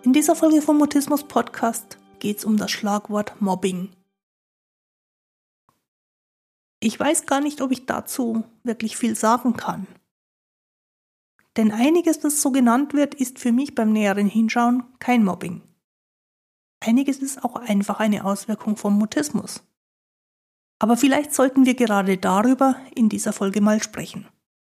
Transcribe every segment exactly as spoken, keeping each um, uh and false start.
In dieser Folge vom Mutismus Podcast geht es um das Schlagwort Mobbing. Ich weiß gar nicht, ob ich dazu wirklich viel sagen kann. Denn einiges, das so genannt wird, ist für mich beim näheren Hinschauen kein Mobbing. Einiges ist auch einfach eine Auswirkung vom Mutismus. Aber vielleicht sollten wir gerade darüber in dieser Folge mal sprechen.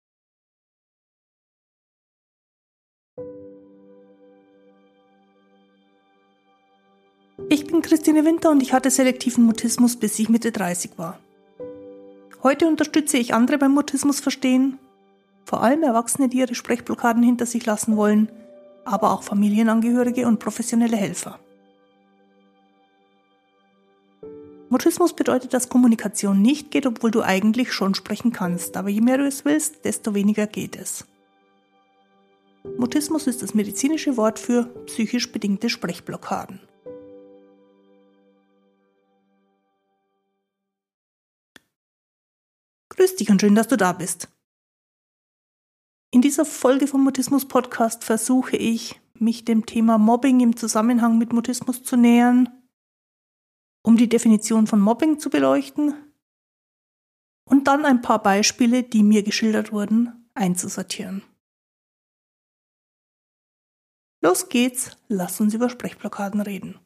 Ich bin Christine Winter und ich hatte selektiven Mutismus, bis ich Mitte dreißig war. Heute unterstütze ich andere beim Mutismus verstehen, vor allem Erwachsene, die ihre Sprechblockaden hinter sich lassen wollen, aber auch Familienangehörige und professionelle Helfer. Mutismus bedeutet, dass Kommunikation nicht geht, obwohl du eigentlich schon sprechen kannst, aber je mehr du es willst, desto weniger geht es. Mutismus ist das medizinische Wort für psychisch bedingte Sprechblockaden. Grüß dich und schön, dass du da bist. In dieser Folge vom Mutismus Podcast versuche ich, mich dem Thema Mobbing im Zusammenhang mit Mutismus zu nähern, um die Definition von Mobbing zu beleuchten und dann ein paar Beispiele, die mir geschildert wurden, einzusortieren. Los geht's, lass uns über Sprechblockaden reden.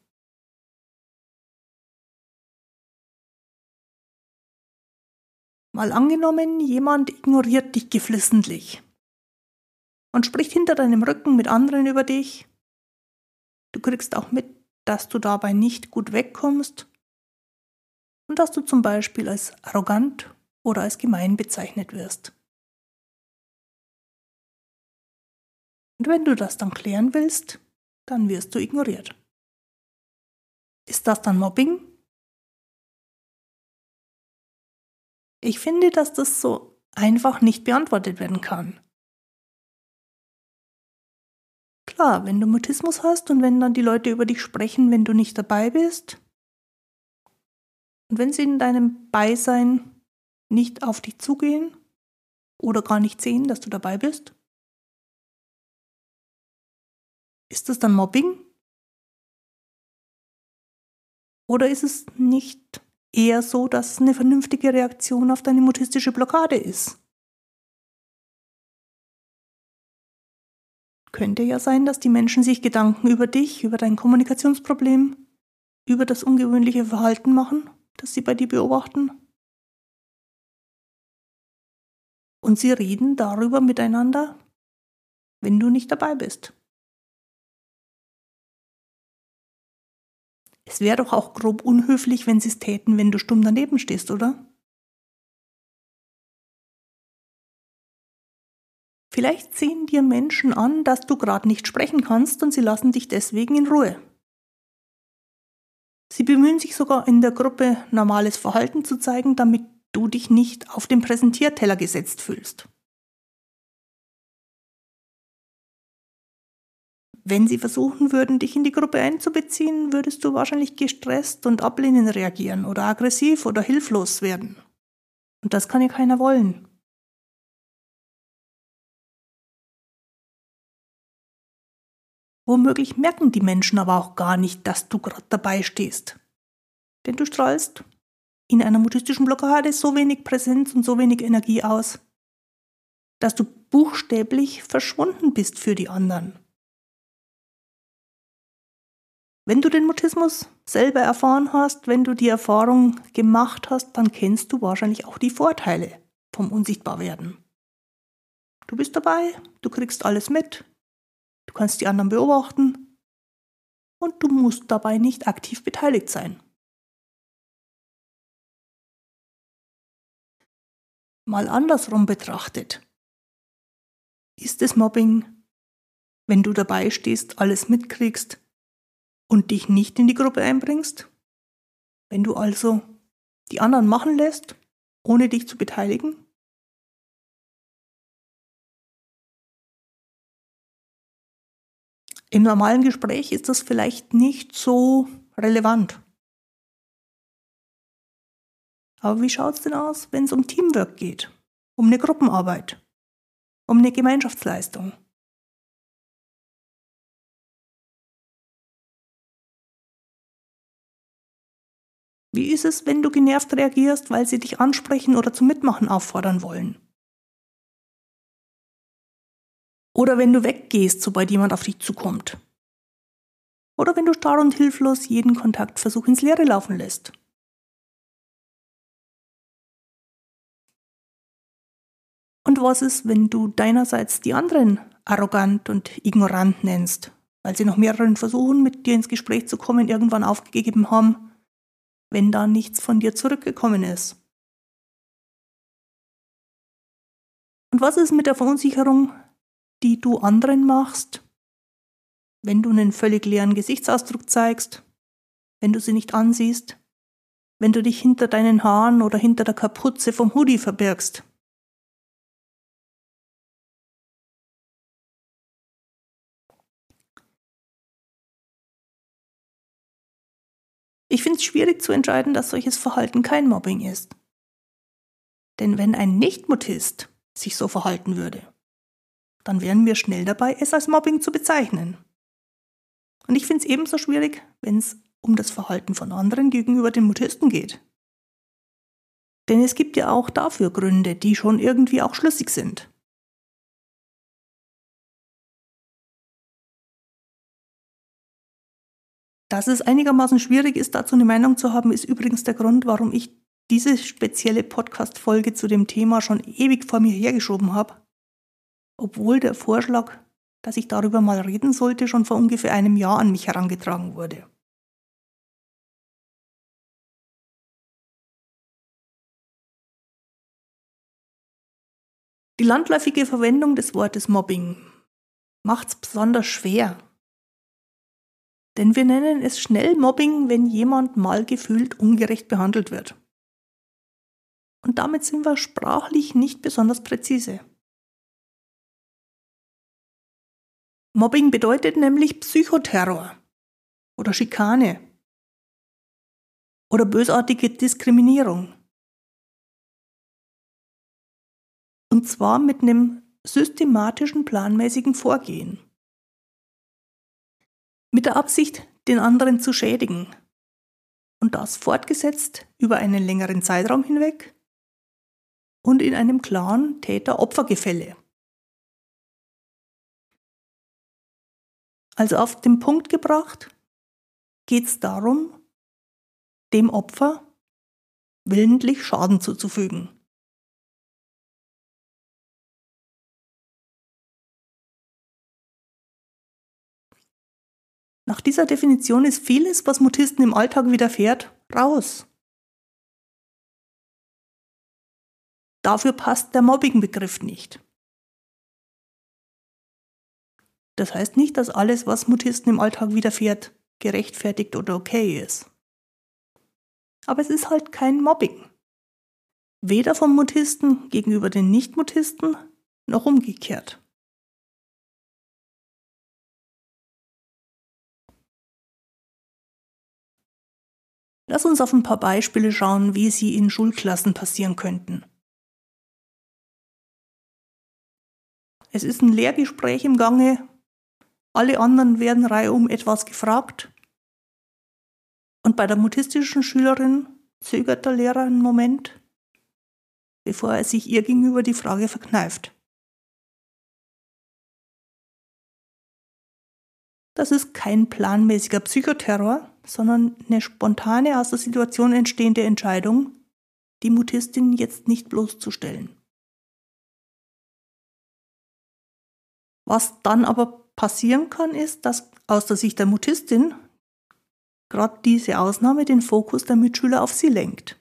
Mal angenommen, jemand ignoriert dich geflissentlich und spricht hinter deinem Rücken mit anderen über dich. Du kriegst auch mit, dass du dabei nicht gut wegkommst und dass du zum Beispiel als arrogant oder als gemein bezeichnet wirst. Und wenn du das dann klären willst, dann wirst du ignoriert. Ist das dann Mobbing? Ich finde, dass das so einfach nicht beantwortet werden kann. Klar, wenn du Mutismus hast und wenn dann die Leute über dich sprechen, wenn du nicht dabei bist und wenn sie in deinem Beisein nicht auf dich zugehen oder gar nicht sehen, dass du dabei bist, ist das dann Mobbing? Oder ist es nicht eher so, dass es eine vernünftige Reaktion auf deine mutistische Blockade ist? Könnte ja sein, dass die Menschen sich Gedanken über dich, über dein Kommunikationsproblem, über das ungewöhnliche Verhalten machen, das sie bei dir beobachten. Und sie reden darüber miteinander, wenn du nicht dabei bist. Es wäre doch auch grob unhöflich, wenn sie es täten, wenn du stumm daneben stehst, oder? Vielleicht sehen dir Menschen an, dass du gerade nicht sprechen kannst und sie lassen dich deswegen in Ruhe. Sie bemühen sich sogar in der Gruppe, normales Verhalten zu zeigen, damit du dich nicht auf den Präsentierteller gesetzt fühlst. Wenn sie versuchen würden, dich in die Gruppe einzubeziehen, würdest du wahrscheinlich gestresst und ablehnend reagieren oder aggressiv oder hilflos werden. Und das kann ja keiner wollen. Womöglich merken die Menschen aber auch gar nicht, dass du gerade dabei stehst. Denn du strahlst in einer mutistischen Blockade so wenig Präsenz und so wenig Energie aus, dass du buchstäblich verschwunden bist für die anderen. Wenn du den Mutismus selber erfahren hast, wenn du die Erfahrung gemacht hast, dann kennst du wahrscheinlich auch die Vorteile vom Unsichtbarwerden. Du bist dabei, du kriegst alles mit, du kannst die anderen beobachten und du musst dabei nicht aktiv beteiligt sein. Mal andersrum betrachtet. Ist es Mobbing, wenn du dabei stehst, alles mitkriegst und dich nicht in die Gruppe einbringst? Wenn du also die anderen machen lässt, ohne dich zu beteiligen? Im normalen Gespräch ist das vielleicht nicht so relevant. Aber wie schaut es denn aus, wenn es um Teamwork geht, um eine Gruppenarbeit, um eine Gemeinschaftsleistung? Wie ist es, wenn du genervt reagierst, weil sie dich ansprechen oder zum Mitmachen auffordern wollen? Oder wenn du weggehst, sobald jemand auf dich zukommt? Oder wenn du starr und hilflos jeden Kontaktversuch ins Leere laufen lässt? Und was ist, wenn du deinerseits die anderen arrogant und ignorant nennst, weil sie nach mehreren Versuchen, mit dir ins Gespräch zu kommen, irgendwann aufgegeben haben, wenn da nichts von dir zurückgekommen ist? Und was ist mit der Verunsicherung, die du anderen machst, wenn du einen völlig leeren Gesichtsausdruck zeigst, wenn du sie nicht ansiehst, wenn du dich hinter deinen Haaren oder hinter der Kapuze vom Hoodie verbirgst? Ich finde es schwierig zu entscheiden, dass solches Verhalten kein Mobbing ist. Denn wenn ein Nicht-Mutist sich so verhalten würde, dann wären wir schnell dabei, es als Mobbing zu bezeichnen. Und ich finde es ebenso schwierig, wenn es um das Verhalten von anderen gegenüber den Mutisten geht. Denn es gibt ja auch dafür Gründe, die schon irgendwie auch schlüssig sind. Dass es einigermaßen schwierig ist, dazu eine Meinung zu haben, ist übrigens der Grund, warum ich diese spezielle Podcast-Folge zu dem Thema schon ewig vor mir hergeschoben habe, obwohl der Vorschlag, dass ich darüber mal reden sollte, schon vor ungefähr einem Jahr an mich herangetragen wurde. Die landläufige Verwendung des Wortes Mobbing macht es besonders schwer. Denn wir nennen es schnell Mobbing, wenn jemand mal gefühlt ungerecht behandelt wird. Und damit sind wir sprachlich nicht besonders präzise. Mobbing bedeutet nämlich Psychoterror oder Schikane oder bösartige Diskriminierung. Und zwar mit einem systematischen, planmäßigen Vorgehen. Mit der Absicht, den anderen zu schädigen. Und das fortgesetzt über einen längeren Zeitraum hinweg und in einem klaren Täter-Opfer-Gefälle. Also auf den Punkt gebracht, geht es darum, dem Opfer willentlich Schaden zuzufügen. Nach dieser Definition ist vieles, was Mutisten im Alltag widerfährt, raus. Dafür passt der Mobbing-Begriff nicht. Das heißt nicht, dass alles, was Mutisten im Alltag widerfährt, gerechtfertigt oder okay ist. Aber es ist halt kein Mobbing. Weder vom Mutisten gegenüber den Nicht-Mutisten, noch umgekehrt. Lass uns auf ein paar Beispiele schauen, wie sie in Schulklassen passieren könnten. Es ist ein Lehrgespräch im Gange, alle anderen werden reihum etwas gefragt und bei der mutistischen Schülerin zögert der Lehrer einen Moment, bevor er sich ihr gegenüber die Frage verkneift. Das ist kein planmäßiger Psychoterror, sondern eine spontane aus der Situation entstehende Entscheidung, die Mutistin jetzt nicht bloßzustellen. Was dann aber passieren kann, ist, dass aus der Sicht der Mutistin gerade diese Ausnahme den Fokus der Mitschüler auf sie lenkt.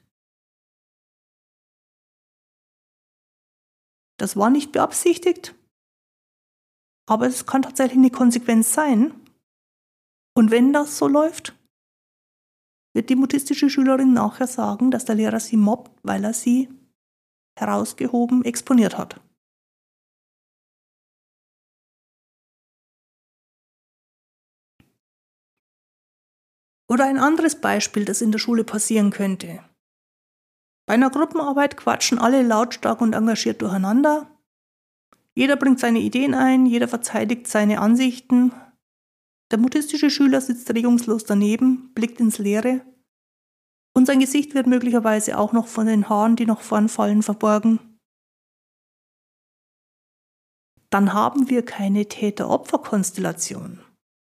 Das war nicht beabsichtigt, aber es kann tatsächlich eine Konsequenz sein. Und wenn das so läuft, wird die mutistische Schülerin nachher sagen, dass der Lehrer sie mobbt, weil er sie herausgehoben exponiert hat. Oder ein anderes Beispiel, das in der Schule passieren könnte. Bei einer Gruppenarbeit quatschen alle lautstark und engagiert durcheinander. Jeder bringt seine Ideen ein, jeder verteidigt seine Ansichten. Der mutistische Schüler sitzt regungslos daneben, blickt ins Leere Und sein Gesicht wird möglicherweise auch noch von den Haaren, die noch vorn fallen, verborgen. Dann haben wir keine Täter-Opfer-Konstellation.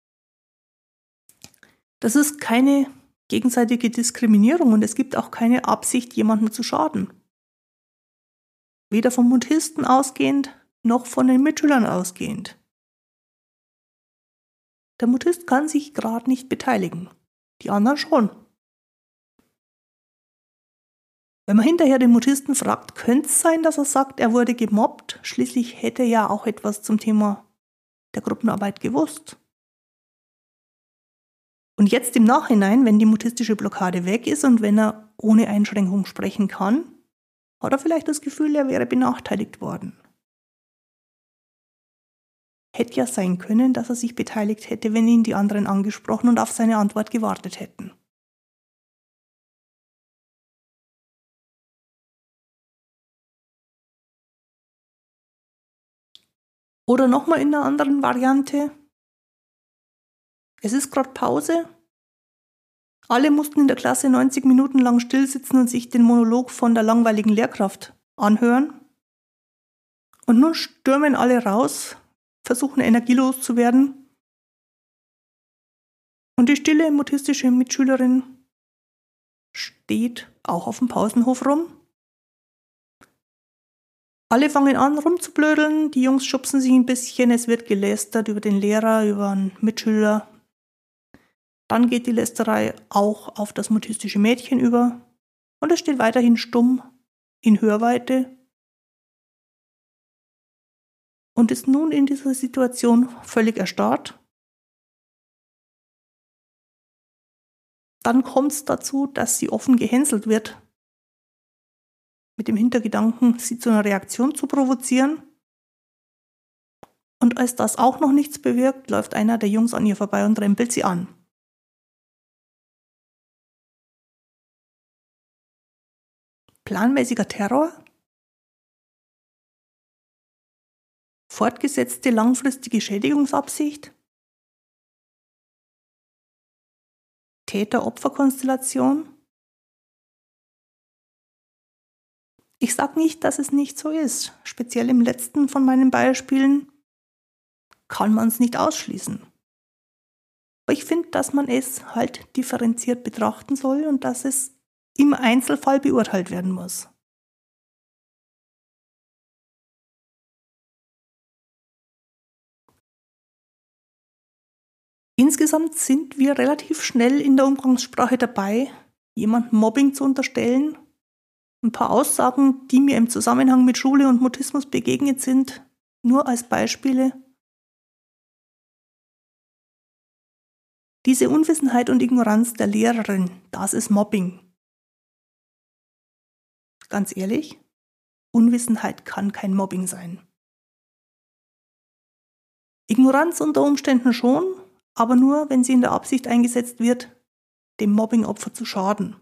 Das ist keine gegenseitige Diskriminierung und es gibt auch keine Absicht, jemandem zu schaden. Weder vom Mutisten ausgehend, noch von den Mitschülern ausgehend. Der Mutist kann sich gerade nicht beteiligen, die anderen schon. Wenn man hinterher den Mutisten fragt, könnte es sein, dass er sagt, er wurde gemobbt. Schließlich hätte er ja auch etwas zum Thema der Gruppenarbeit gewusst. Und jetzt im Nachhinein, wenn die mutistische Blockade weg ist und wenn er ohne Einschränkung sprechen kann, hat er vielleicht das Gefühl, er wäre benachteiligt worden. Hätte ja sein können, dass er sich beteiligt hätte, wenn ihn die anderen angesprochen und auf seine Antwort gewartet hätten. Oder nochmal in einer anderen Variante. Es ist gerade Pause. Alle mussten in der Klasse neunzig Minuten lang stillsitzen und sich den Monolog von der langweiligen Lehrkraft anhören. Und nun stürmen alle raus, versuchen energielos zu werden. Und die stille mutistische Mitschülerin steht auch auf dem Pausenhof rum. Alle fangen an rumzublödeln, die Jungs schubsen sich ein bisschen, es wird gelästert über den Lehrer, über einen Mitschüler. Dann geht die Lästerei auch auf das mutistische Mädchen über und es steht weiterhin stumm in Hörweite und ist nun in dieser Situation völlig erstarrt. Dann kommt es dazu, dass sie offen gehänselt wird, mit dem Hintergedanken, sie zu einer Reaktion zu provozieren. Und als das auch noch nichts bewirkt, läuft einer der Jungs an ihr vorbei und rempelt sie an. Planmäßiger Terror? Fortgesetzte langfristige Schädigungsabsicht? Täter-Opfer-Konstellation? Ich sage nicht, dass es nicht so ist. Speziell im letzten von meinen Beispielen kann man es nicht ausschließen. Aber ich finde, dass man es halt differenziert betrachten soll und dass es im Einzelfall beurteilt werden muss. Insgesamt sind wir relativ schnell in der Umgangssprache dabei, jemandem Mobbing zu unterstellen. Ein paar Aussagen, die mir im Zusammenhang mit Schule und Mutismus begegnet sind, nur als Beispiele. Diese Unwissenheit und Ignoranz der Lehrerin, das ist Mobbing. Ganz ehrlich, Unwissenheit kann kein Mobbing sein. Ignoranz unter Umständen schon, aber nur, wenn sie in der Absicht eingesetzt wird, dem Mobbingopfer zu schaden.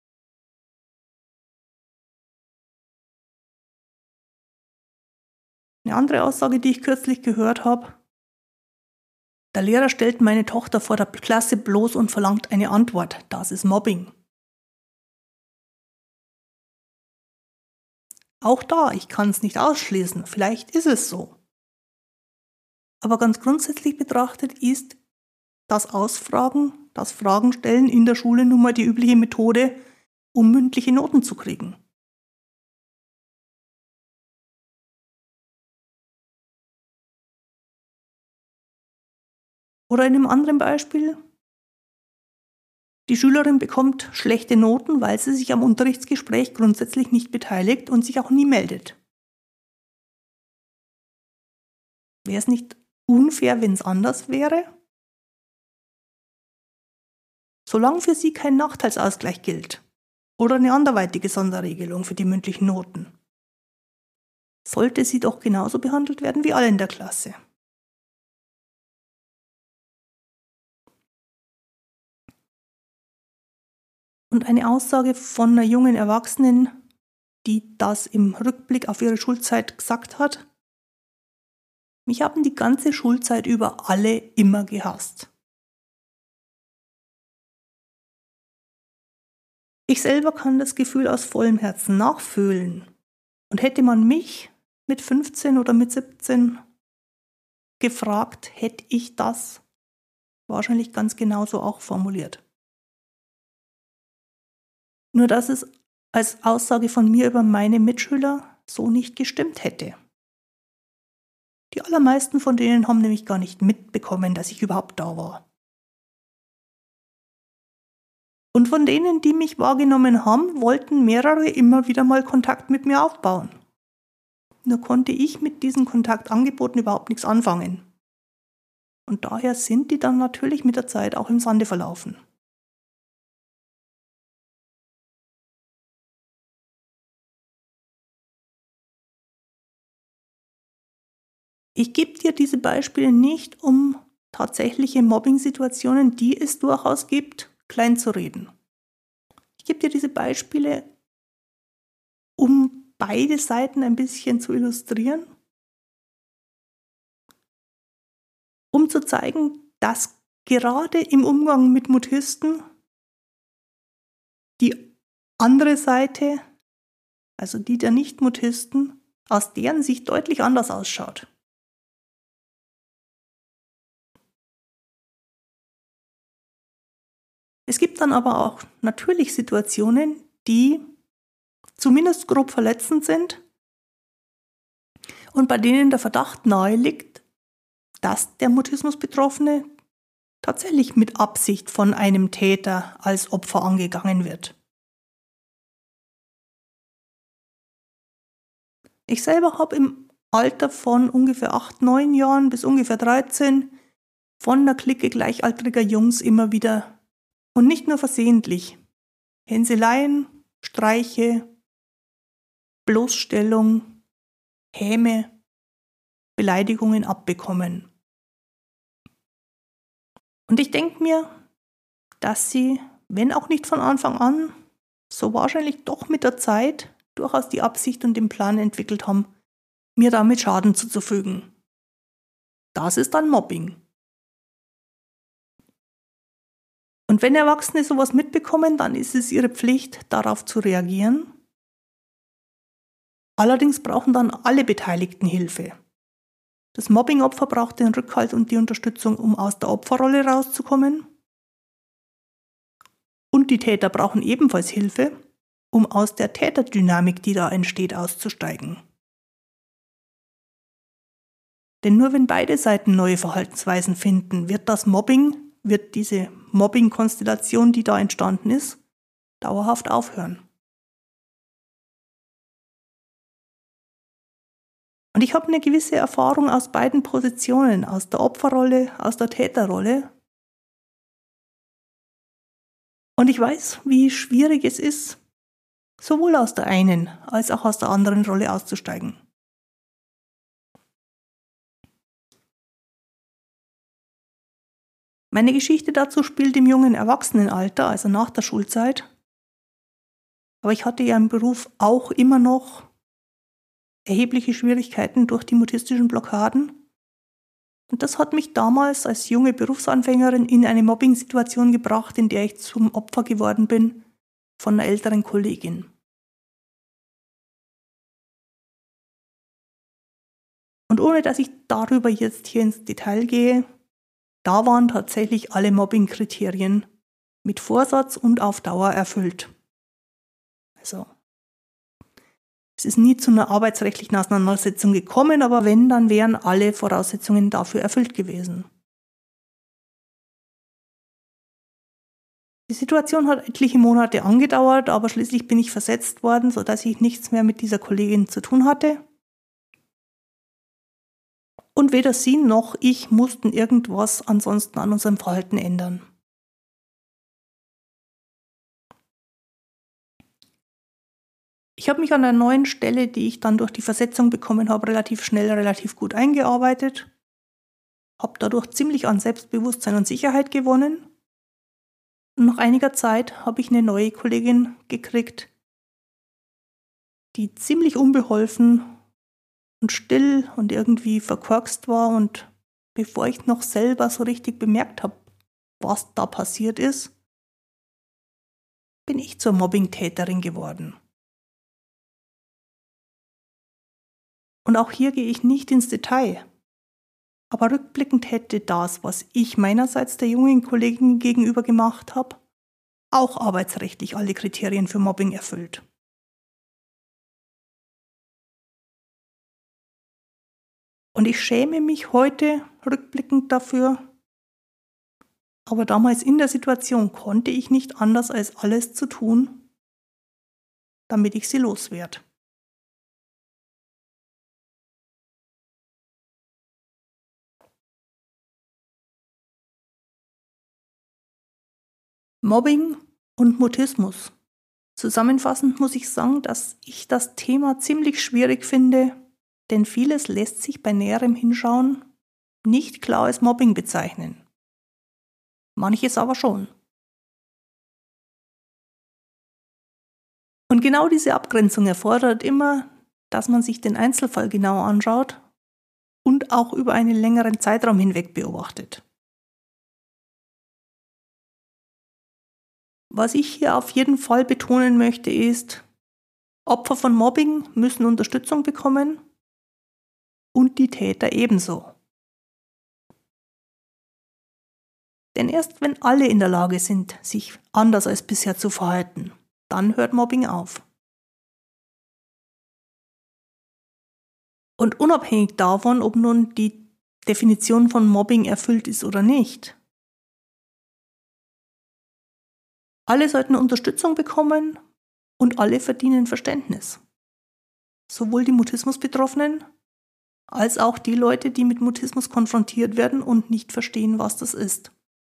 Eine andere Aussage, die ich kürzlich gehört habe: Der Lehrer stellt meine Tochter vor der Klasse bloß und verlangt eine Antwort. Das ist Mobbing. Auch da, ich kann es nicht ausschließen. Vielleicht ist es so. Aber ganz grundsätzlich betrachtet ist das Ausfragen, das Fragen stellen in der Schule nun mal die übliche Methode, um mündliche Noten zu kriegen. Oder in einem anderen Beispiel: Die Schülerin bekommt schlechte Noten, weil sie sich am Unterrichtsgespräch grundsätzlich nicht beteiligt und sich auch nie meldet. Wäre es nicht unfair, wenn es anders wäre? Solange für sie kein Nachteilsausgleich gilt oder eine anderweitige Sonderregelung für die mündlichen Noten, sollte sie doch genauso behandelt werden wie alle in der Klasse. Und eine Aussage von einer jungen Erwachsenen, die das im Rückblick auf ihre Schulzeit gesagt hat: Mich haben die ganze Schulzeit über alle immer gehasst. Ich selber kann das Gefühl aus vollem Herzen nachfühlen. Und hätte man mich mit fünfzehn oder mit siebzehn gefragt, hätte ich das wahrscheinlich ganz genauso auch formuliert. Nur dass es als Aussage von mir über meine Mitschüler so nicht gestimmt hätte. Die allermeisten von denen haben nämlich gar nicht mitbekommen, dass ich überhaupt da war. Und von denen, die mich wahrgenommen haben, wollten mehrere immer wieder mal Kontakt mit mir aufbauen. Nur konnte ich mit diesen Kontaktangeboten überhaupt nichts anfangen. Und daher sind die dann natürlich mit der Zeit auch im Sande verlaufen. Ich gebe dir diese Beispiele nicht, um tatsächliche Mobbing-Situationen, die es durchaus gibt, klein zu reden. Ich gebe dir diese Beispiele, um beide Seiten ein bisschen zu illustrieren, um zu zeigen, dass gerade im Umgang mit Mutisten die andere Seite, also die der Nicht-Mutisten, aus deren Sicht deutlich anders ausschaut. Es gibt dann aber auch natürlich Situationen, die zumindest grob verletzend sind und bei denen der Verdacht nahe liegt, dass der Mutismus-Betroffene tatsächlich mit Absicht von einem Täter als Opfer angegangen wird. Ich selber habe im Alter von ungefähr acht, neun Jahren bis ungefähr dreizehn von einer Clique gleichaltriger Jungs immer wieder, und nicht nur versehentlich, Hänseleien, Streiche, Bloßstellung, Häme, Beleidigungen abbekommen. Und ich denke mir, dass sie, wenn auch nicht von Anfang an, so wahrscheinlich doch mit der Zeit durchaus die Absicht und den Plan entwickelt haben, mir damit Schaden zuzufügen. Das ist dann Mobbing. Und wenn Erwachsene sowas mitbekommen, dann ist es ihre Pflicht, darauf zu reagieren. Allerdings brauchen dann alle Beteiligten Hilfe. Das Mobbingopfer braucht den Rückhalt und die Unterstützung, um aus der Opferrolle rauszukommen. Und die Täter brauchen ebenfalls Hilfe, um aus der Täterdynamik, die da entsteht, auszusteigen. Denn nur wenn beide Seiten neue Verhaltensweisen finden, wird das Mobbing, wird diese Mobbing-Konstellation, die da entstanden ist, dauerhaft aufhören. Und ich habe eine gewisse Erfahrung aus beiden Positionen, aus der Opferrolle, aus der Täterrolle. Und ich weiß, wie schwierig es ist, sowohl aus der einen als auch aus der anderen Rolle auszusteigen. Meine Geschichte dazu spielt im jungen Erwachsenenalter, also nach der Schulzeit. Aber ich hatte ja im Beruf auch immer noch erhebliche Schwierigkeiten durch die mutistischen Blockaden. Und das hat mich damals als junge Berufsanfängerin in eine Mobbing-Situation gebracht, in der ich zum Opfer geworden bin von einer älteren Kollegin. Und ohne dass ich darüber jetzt hier ins Detail gehe, da waren tatsächlich alle Mobbing-Kriterien mit Vorsatz und auf Dauer erfüllt. Also, es ist nie zu einer arbeitsrechtlichen Auseinandersetzung gekommen, aber wenn, dann wären alle Voraussetzungen dafür erfüllt gewesen. Die Situation hat etliche Monate angedauert, aber schließlich bin ich versetzt worden, sodass ich nichts mehr mit dieser Kollegin zu tun hatte. Und weder sie noch ich mussten irgendwas ansonsten an unserem Verhalten ändern. Ich habe mich an der neuen Stelle, die ich dann durch die Versetzung bekommen habe, relativ schnell, relativ gut eingearbeitet, habe dadurch ziemlich an Selbstbewusstsein und Sicherheit gewonnen. Und nach einiger Zeit habe ich eine neue Kollegin gekriegt, die ziemlich unbeholfen und still und irgendwie verkorkst war, und bevor ich noch selber so richtig bemerkt habe, was da passiert ist, bin ich zur Mobbing-Täterin geworden. Und auch hier gehe ich nicht ins Detail. Aber rückblickend hätte das, was ich meinerseits der jungen Kollegin gegenüber gemacht habe, auch arbeitsrechtlich alle Kriterien für Mobbing erfüllt. Und ich schäme mich heute rückblickend dafür, aber damals in der Situation konnte ich nicht anders als alles zu tun, damit ich sie loswerde. Mobbing und Mutismus. Zusammenfassend muss ich sagen, dass ich das Thema ziemlich schwierig finde, denn vieles lässt sich bei näherem Hinschauen nicht klar als Mobbing bezeichnen. Manches aber schon. Und genau diese Abgrenzung erfordert immer, dass man sich den Einzelfall genau anschaut und auch über einen längeren Zeitraum hinweg beobachtet. Was ich hier auf jeden Fall betonen möchte ist, Opfer von Mobbing müssen Unterstützung bekommen und die Täter ebenso. Denn erst wenn alle in der Lage sind, sich anders als bisher zu verhalten, dann hört Mobbing auf. Und unabhängig davon, ob nun die Definition von Mobbing erfüllt ist oder nicht, alle sollten Unterstützung bekommen und alle verdienen Verständnis. Sowohl die Mutismus-Betroffenen als auch die Leute, die mit Mutismus konfrontiert werden und nicht verstehen, was das ist.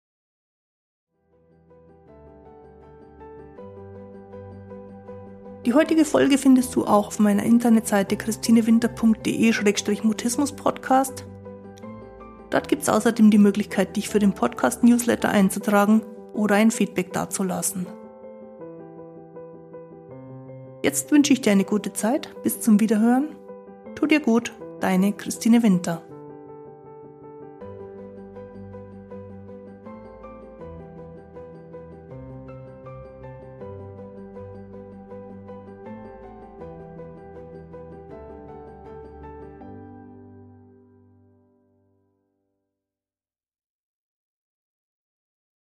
Die heutige Folge findest du auch auf meiner Internetseite christinewinter punkt de slash mutismus-podcast. Dort gibt es außerdem die Möglichkeit, dich für den Podcast-Newsletter einzutragen oder ein Feedback dazulassen. Jetzt wünsche ich dir eine gute Zeit. Bis zum Wiederhören. Tu dir gut, deine Christine Winter.